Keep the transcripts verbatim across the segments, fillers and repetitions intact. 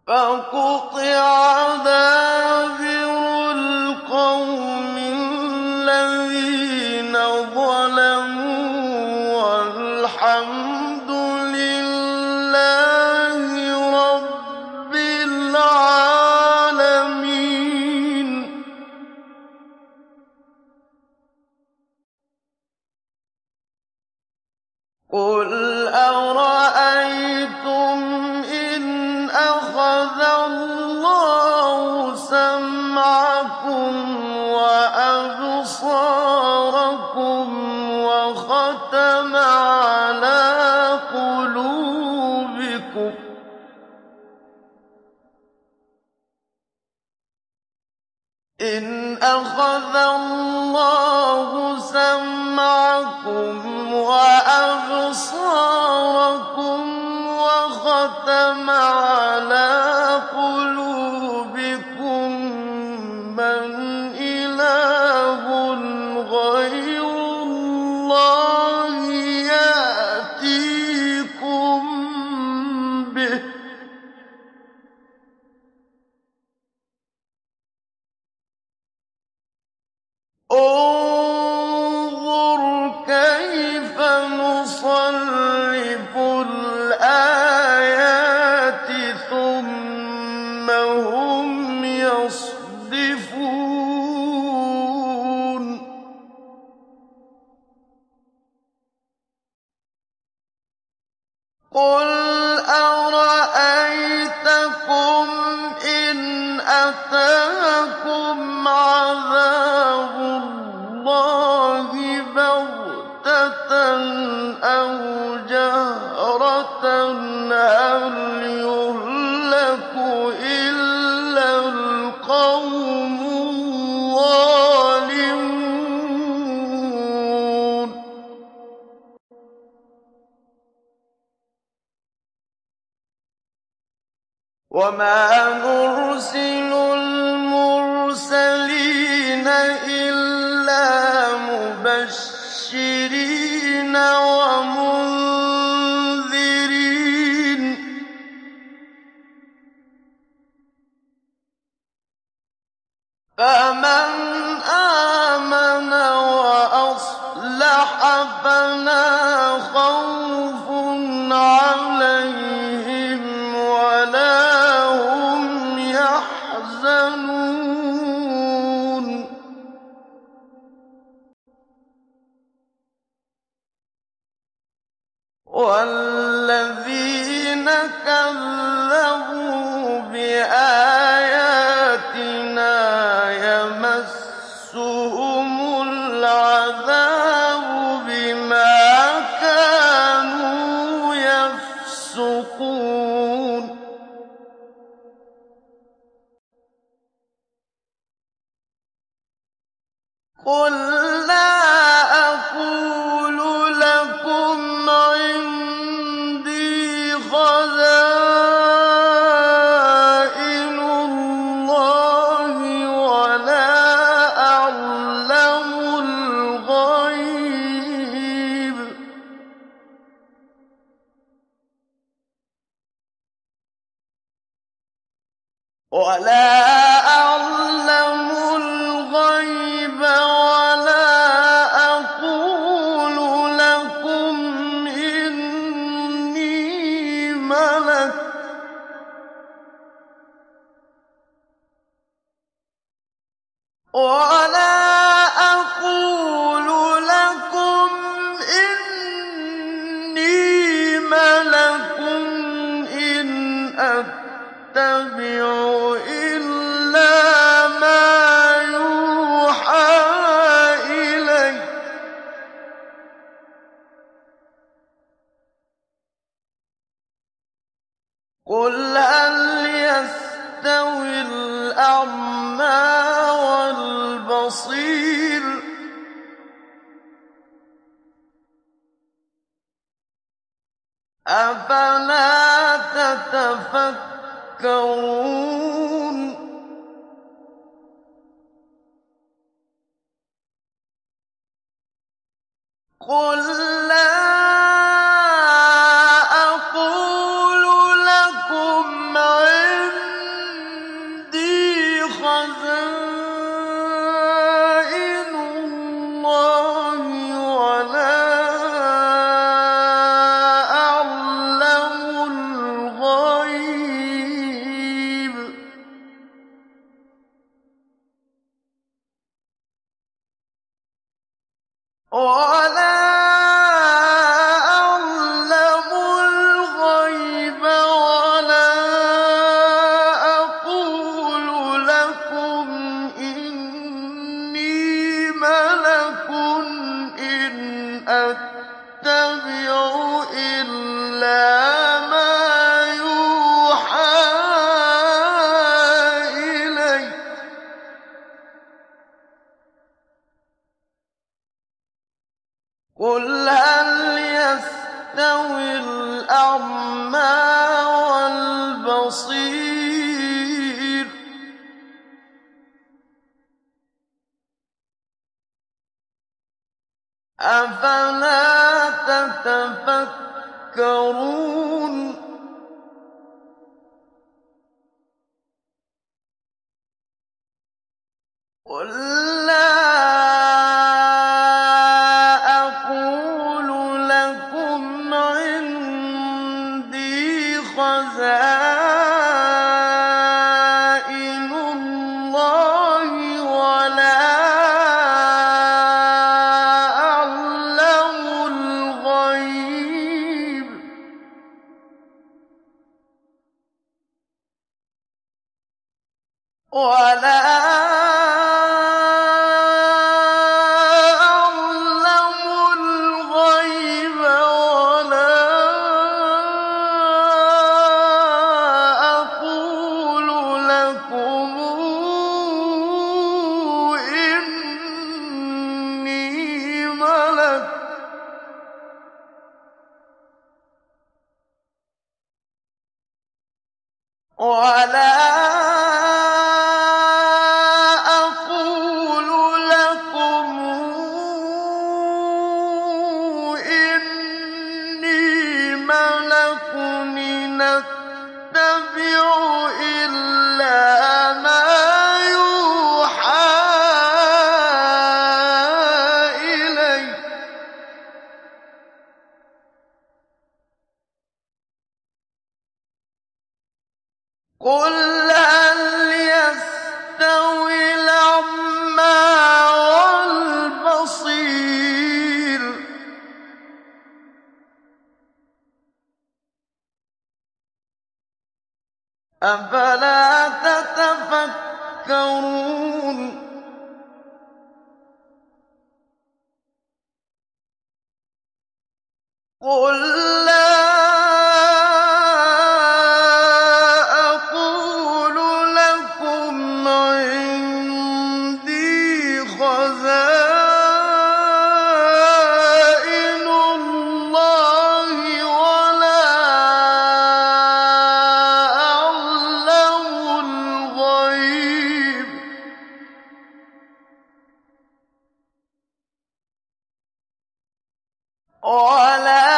فَقُطِعَ دَابِرُ الْقَوْمِ الَّذِينَ ظَلَمُوا وَالْحَمْدُ لِلَّهِ رَبِّ الْعَالَمِينَ. قُلْ أَرَأَيْتُمْ إِنْ أَخَذَ اللَّهُ سَمْعَكُمْ وَأَبْصَارَكُمْ وَخَتَمَ عَلَىٰ قُلُوبِكُمْ إِنْ أَخَذَ اللَّهُ سَمْعَكُمْ وَأَبْصَارَكُمْ وَخَتَمَ عَلَىٰ قُلُوبِكُم مَّنْ إِلَٰهٌ غَيْرُ اللَّهِ يَأْتِيكُم بِهِ ۗ انظُرْ كَيْفَ نُصَرِّفُ الْآيَاتِ ثُمَّ هُمْ يَصْدِفُونَ قُلْ أَرَأَيْتَكُمْ إِنْ أَتَاكُمْ عَذَابُ اللَّهِ بَغْتَةً أَوْ جَهْرَةً هَلْ يُهْلَكُ إِلَّا الْقَوْمُ الظَّالِمُونَ وَمَا نُرْسِلُ الْمُرْسَلِينَ إِلَّا مُبَشِّرِينَ وَمُنذِرِينَ ۖ فَمَنْ آمَنَ وَأَصْلَحَ فَلَا خَوْفٌ عَلَيْهِمْ وَلَا هُمْ يَحْزَنُونَ وَالَّذِينَ كَذَّبُوا بِآيَاتِنَا يَمَسُّهُمُ الْعَذَابُ بِمَا كَانُوا يَفْسُقُونَ قُل لَّا أَقُولُ لَكُمْ عِندِي خَزَائِنُ اللَّهِ وَلَا أَعْلَمُ الْغَيْبَ ۖ وَلَا أَعْلَمُ الْغَيْبَ وَلَا أَقُولُ لَكُمْ إِنِّي مَلَكٌ ۖ وَلَا أَقُولُ لَكُمْ إِنِّي مَلَكٌ إِنْ أَتَّبِعُ إِلَّا مَا يُوحَىٰ إِلَيَّ ۖ قُلْ هَلْ يَسْتَوِي الْأَعْمَىٰ وَالْبَصِيرُ ۚ أَفَلَا تَتَفَكَّرُونَ قُل لَّا أَقُولُ لَكُمْ عِندِي وَلَا أَعْلَمُ الْغَيْبَ وَلَا أَقُولُ لَكُمْ إِنِّي مَلَكٌ إِنْ أَتَّبِعُ إِلَّا مَا يُوحَىٰ إِلَيَّ ۚ قُلْ هَلْ يَسْتَوِي الْأَعْمَىٰ وَالْبَصِيرُ ۚ أَفَلَا تَتَفَكَّرُونَ قُل لَّا أَقُولُ لَكُمْ عِندِي خَزَائِنُ اللَّهِ وَلَا أَعْلَمُ الْغَيْبَ وَلَا أَعْلَمُ الْغَيْبَ وَلَا أَقُولُ لَكُمْ إِنِّي مَلَكٌ ۖ وَلَا أَقُولُ لَكُمْ إِنِّي مَلَكٌ إِنْ أَتَّبِعُ إِلَّا مَا يُوحَىٰ إِلَيَّ ۚ قُلْ هَلْ يَسْتَوِي الْأَعْمَىٰ وَالْبَصِيرُ ۚ أَفَلَا تَتَفَكَّرُونَ قُل لَّا أَقُولُ لَكُمْ عِندِي خَزَائِنُ اللَّهِ وَلَا أَعْلَمُ الْغَيْبَ وَلَا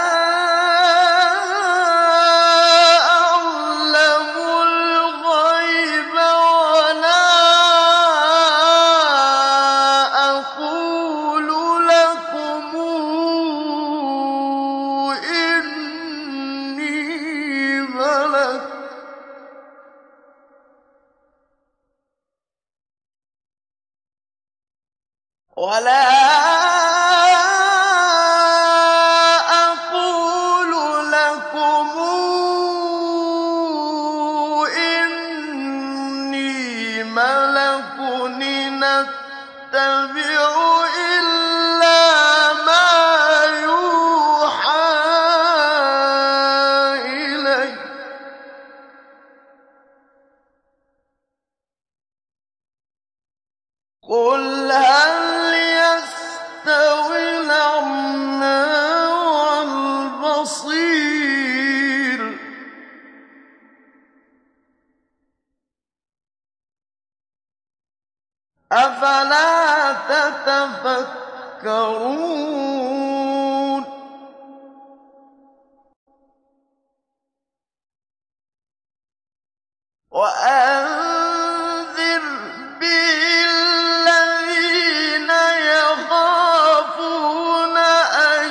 أَعْلَمُ الْغَيْبَ وَلَا أَقُولُ لَكُمْ إِنِّي مَلَكٌ ۖ وَلَا أَقُولُ لَكُمْ إِنِّي مَلَكٌ إِنْ أَتَّبِعُ إِلَّا مَا يُوحَىٰ إِلَيَّ ۚ قُلْ هَلْ يَسْتَوِي الْأَعْمَىٰ وَالْبَصِيرُ ۚ أَفَلَا تَتَفَكَّرُونَ وَأَنذِرْ بِهِ الَّذِينَ يَخَافُونَ أَن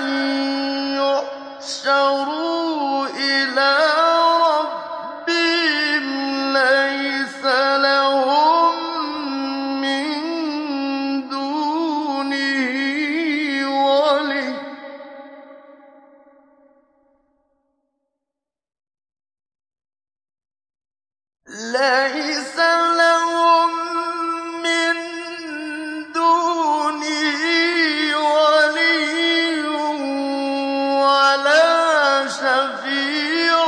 يُحْشَرُوا إِلَىٰ رَبِّهِمْ لَيْسَ لَهُم مِّن دُونِهِ شَفِيعٌ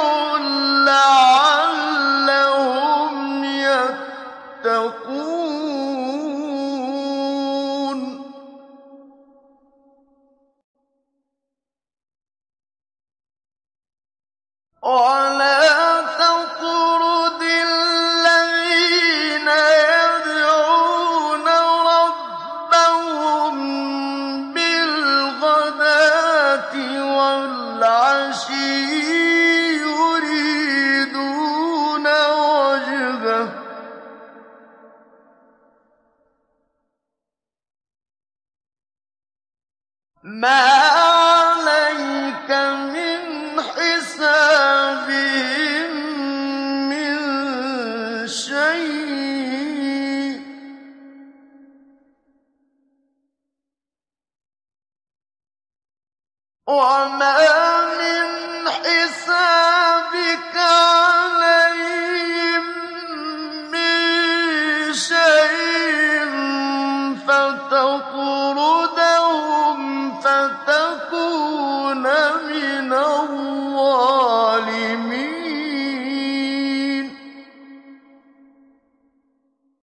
لَّعَلَّهُمْ يَتَّقُونَ وَلَا تَطْرُدِ الَّذِينَ يَدْعُونَ رَبَّهُم بِالْغَدَاةِ وَالْعَشِيِّ يُرِيدُونَ وَجْهَهُ ۖ مَا